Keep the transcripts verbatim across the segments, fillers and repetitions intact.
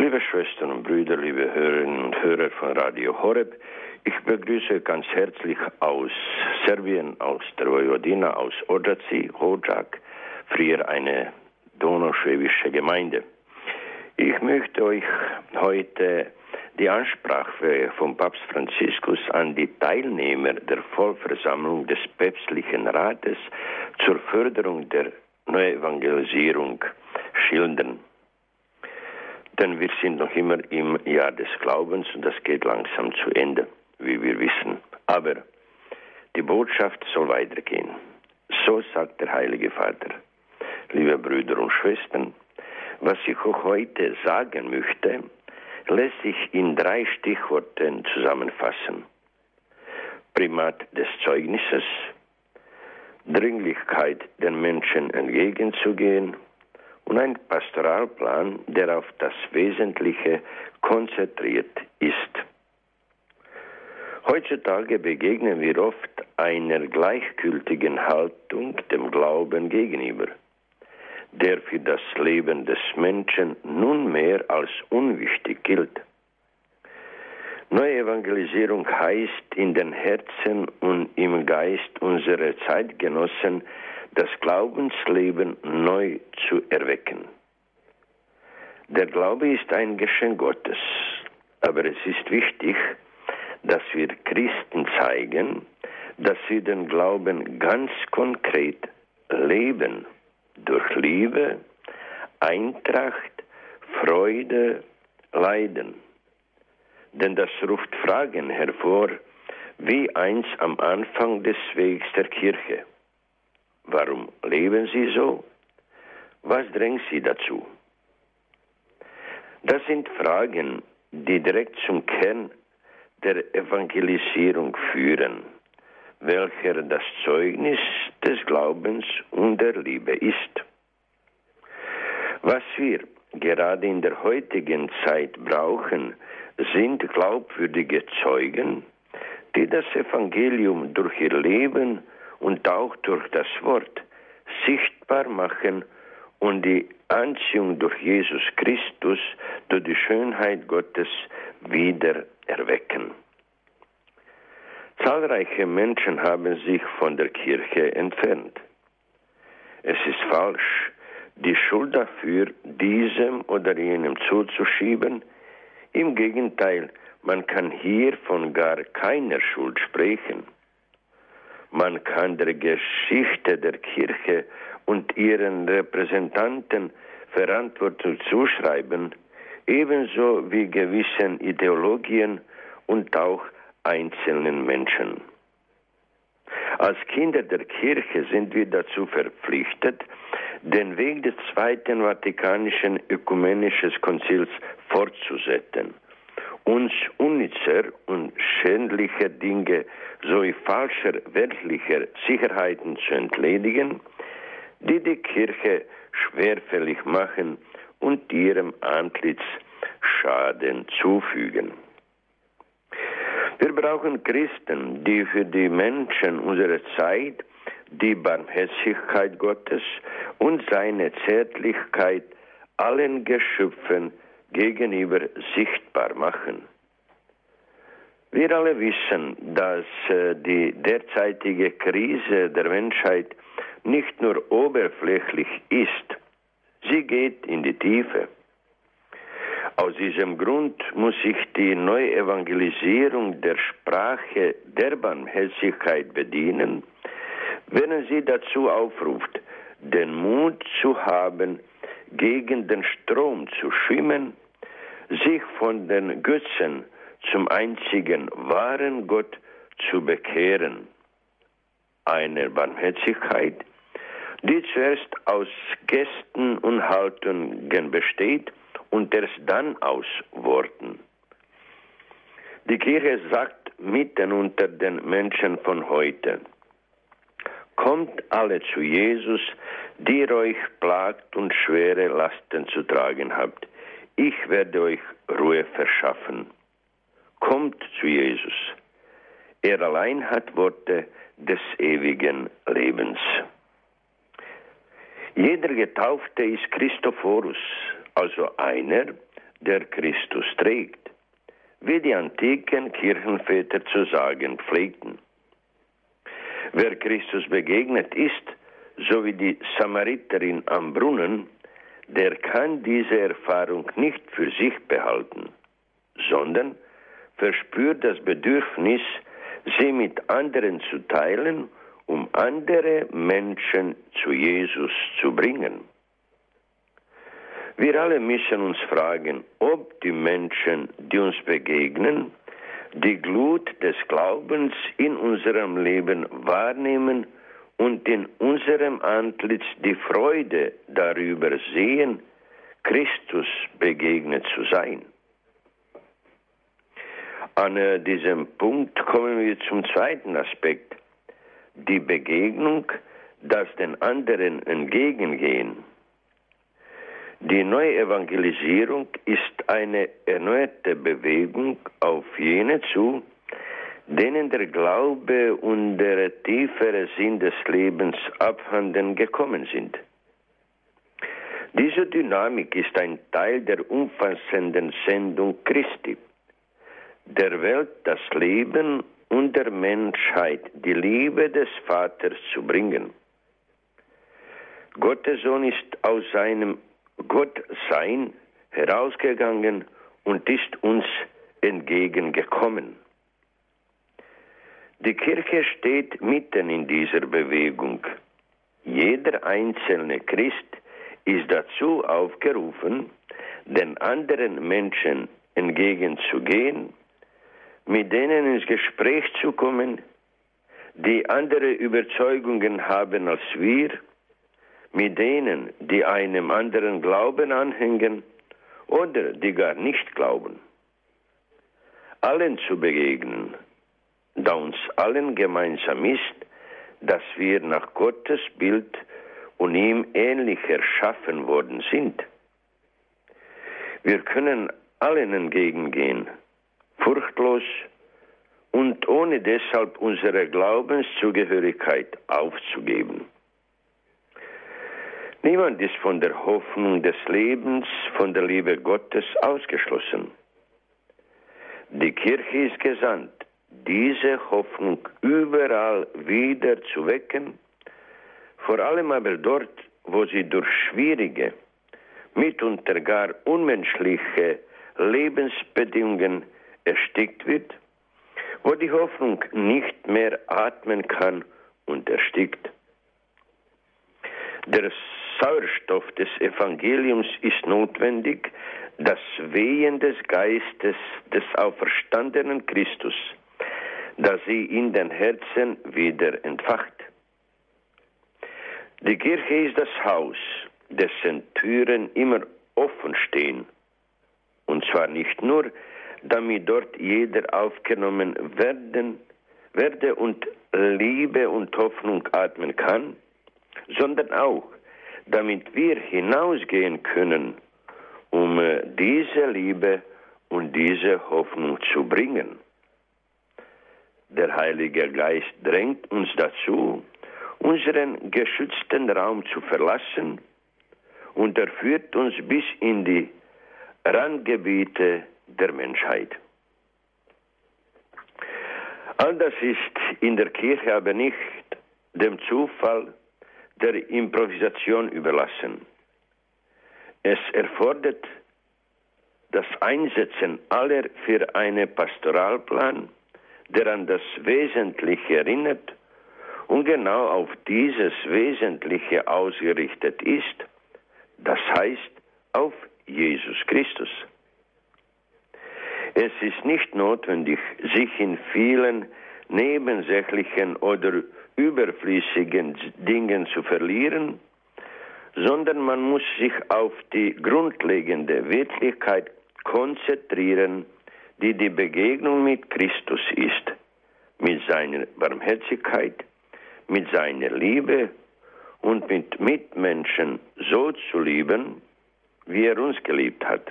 Liebe Schwestern und Brüder, liebe Hörerinnen und Hörer von Radio Horeb, ich begrüße ganz herzlich aus Serbien, aus der Vojvodina, aus Odžaci, Hođak, früher eine donauschwäbische Gemeinde. Ich möchte euch heute die Ansprache von Papst Franziskus an die Teilnehmer der Vollversammlung des Päpstlichen Rates zur Förderung der Neuevangelisierung schildern. Denn wir sind noch immer im Jahr des Glaubens und das geht langsam zu Ende, wie wir wissen. Aber die Botschaft soll weitergehen. So sagt der Heilige Vater. Liebe Brüder und Schwestern, was ich auch heute sagen möchte, lässt sich in drei Stichworten zusammenfassen. Primat des Zeugnisses, Dringlichkeit, den Menschen entgegenzugehen und ein Pastoralplan, der auf das Wesentliche konzentriert ist. Heutzutage begegnen wir oft einer gleichgültigen Haltung dem Glauben gegenüber, der für das Leben des Menschen nunmehr als unwichtig gilt. Neuevangelisierung heißt, in den Herzen und im Geist unserer Zeitgenossen das Glaubensleben neu zu erwecken. Der Glaube ist ein Geschenk Gottes, aber es ist wichtig, dass wir Christen zeigen, dass sie den Glauben ganz konkret leben, durch Liebe, Eintracht, Freude, Leiden. Denn das ruft Fragen hervor, wie eins am Anfang des Wegs der Kirche. Warum leben sie so? Was drängt sie dazu? Das sind Fragen, die direkt zum Kern der Evangelisierung führen, welcher das Zeugnis des Glaubens und der Liebe ist. Was wir gerade in der heutigen Zeit brauchen, sind glaubwürdige Zeugen, die das Evangelium durch ihr Leben und auch durch das Wort sichtbar machen und die Anziehung durch Jesus Christus, durch die Schönheit Gottes wieder erwecken. Zahlreiche Menschen haben sich von der Kirche entfernt. Es ist falsch, die Schuld dafür diesem oder jenem zuzuschieben. Im Gegenteil, man kann hier von gar keiner Schuld sprechen. Man kann der Geschichte der Kirche und ihren Repräsentanten Verantwortung zuschreiben, ebenso wie gewissen Ideologien und auch einzelnen Menschen. Als Kinder der Kirche sind wir dazu verpflichtet, den Weg des Zweiten Vatikanischen Ökumenischen Konzils fortzusetzen, uns unnützer und schändlicher Dinge sowie falscher weltlicher Sicherheiten zu entledigen, die die Kirche schwerfällig machen und ihrem Antlitz Schaden zufügen. Wir brauchen Christen, die für die Menschen unserer Zeit die Barmherzigkeit Gottes und seine Zärtlichkeit allen Geschöpfen gegenüber sichtbar machen. Wir alle wissen, dass die derzeitige Krise der Menschheit nicht nur oberflächlich ist, sie geht in die Tiefe. Aus diesem Grund muss sich die Neuevangelisierung der Sprache der Barmherzigkeit bedienen, wenn sie dazu aufruft, den Mut zu haben, gegen den Strom zu schwimmen, sich von den Götzen zum einzigen wahren Gott zu bekehren. Eine Barmherzigkeit, die zuerst aus Gesten und Haltungen besteht und erst dann aus Worten. Die Kirche sagt mitten unter den Menschen von heute: Kommt alle zu Jesus, die ihr euch plagt und schwere Lasten zu tragen habt. Ich werde euch Ruhe verschaffen. Kommt zu Jesus. Er allein hat Worte des ewigen Lebens. Jeder Getaufte ist Christophorus, also einer, der Christus trägt, wie die antiken Kirchenväter zu sagen pflegten. Wer Christus begegnet ist, so wie die Samariterin am Brunnen, der kann diese Erfahrung nicht für sich behalten, sondern verspürt das Bedürfnis, sie mit anderen zu teilen, um andere Menschen zu Jesus zu bringen. Wir alle müssen uns fragen, ob die Menschen, die uns begegnen, die Glut des Glaubens in unserem Leben wahrnehmen und in unserem Antlitz die Freude darüber sehen, Christus begegnet zu sein. An diesem Punkt kommen wir zum zweiten Aspekt, die Begegnung, das den anderen entgegengehen. Die Neuevangelisierung ist eine erneute Bewegung auf jene zu, denen der Glaube und der tiefere Sinn des Lebens abhanden gekommen sind. Diese Dynamik ist ein Teil der umfassenden Sendung Christi, der Welt das Leben und der Menschheit die Liebe des Vaters zu bringen. Gottes Sohn ist aus seinem Gottsein herausgegangen und ist uns entgegengekommen. Die Kirche steht mitten in dieser Bewegung. Jeder einzelne Christ ist dazu aufgerufen, den anderen Menschen entgegenzugehen, mit denen ins Gespräch zu kommen, die andere Überzeugungen haben als wir, mit denen, die einem anderen Glauben anhängen oder die gar nicht glauben. Allen zu begegnen, da uns allen gemeinsam ist, dass wir nach Gottes Bild und ihm ähnlich erschaffen worden sind. Wir können allen entgegengehen, furchtlos und ohne deshalb unsere Glaubenszugehörigkeit aufzugeben. Niemand ist von der Hoffnung des Lebens, von der Liebe Gottes ausgeschlossen. Die Kirche ist gesandt, diese Hoffnung überall wieder zu wecken, vor allem aber dort, wo sie durch schwierige, mitunter gar unmenschliche Lebensbedingungen erstickt wird, wo die Hoffnung nicht mehr atmen kann und erstickt. Der Sauerstoff des Evangeliums ist notwendig, das Wehen des Geistes des auferstandenen Christus, das sie in den Herzen wieder entfacht. Die Kirche ist das Haus, dessen Türen immer offen stehen, und zwar nicht nur, damit dort jeder aufgenommen werden, werde und Liebe und Hoffnung atmen kann, sondern auch, damit wir hinausgehen können, um diese Liebe und diese Hoffnung zu bringen. Der Heilige Geist drängt uns dazu, unseren geschützten Raum zu verlassen, und er führt uns bis in die Randgebiete der Menschheit. All das ist in der Kirche aber nicht dem Zufall der Improvisation überlassen. Es erfordert das Einsetzen aller für einen Pastoralplan, der an das Wesentliche erinnert und genau auf dieses Wesentliche ausgerichtet ist, das heißt auf Jesus Christus. Es ist nicht notwendig, sich in vielen nebensächlichen oder überflüssigen Dingen zu verlieren, sondern man muss sich auf die grundlegende Wirklichkeit konzentrieren, die die Begegnung mit Christus ist, mit seiner Barmherzigkeit, mit seiner Liebe und mit Mitmenschen so zu lieben, wie er uns geliebt hat.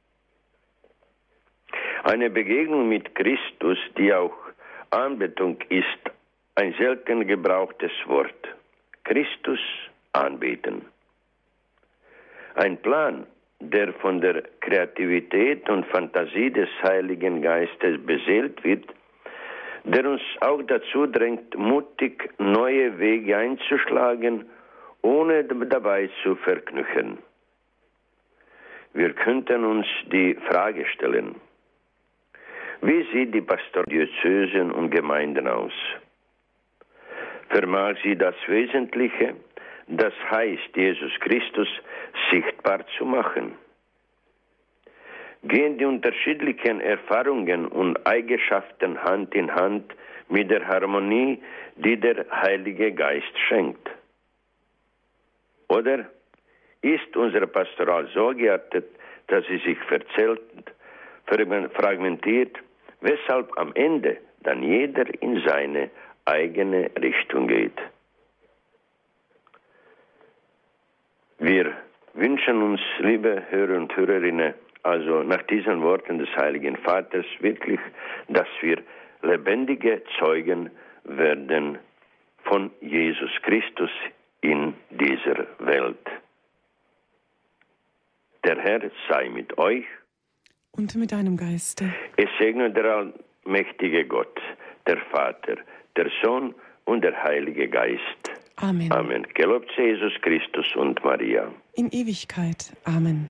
Eine Begegnung mit Christus, die auch Anbetung ist, ein selten gebrauchtes Wort. Christus anbeten. Ein Plan, der von der Kreativität und Fantasie des Heiligen Geistes beseelt wird, der uns auch dazu drängt, mutig neue Wege einzuschlagen, ohne dabei zu verknüchen. Wir könnten uns die Frage stellen: Wie sieht die Pastordiözesen und Gemeinden aus? Vermag sie das Wesentliche, das heißt Jesus Christus, sichtbar zu machen? Gehen die unterschiedlichen Erfahrungen und Eigenschaften Hand in Hand mit der Harmonie, die der Heilige Geist schenkt? Oder ist unsere Pastoral so geartet, dass sie sich verzählt, fragmentiert, weshalb am Ende dann jeder in seine eigene Richtung geht? Wir wünschen uns, liebe Hörer und Hörerinnen, also nach diesen Worten des Heiligen Vaters wirklich, dass wir lebendige Zeugen werden von Jesus Christus in dieser Welt. Der Herr sei mit euch. Und mit deinem Geiste. Es segne der allmächtige Gott, der Vater, der Sohn und der Heilige Geist. Amen. Amen. Gelobt sei Jesus Christus und Maria. In Ewigkeit. Amen.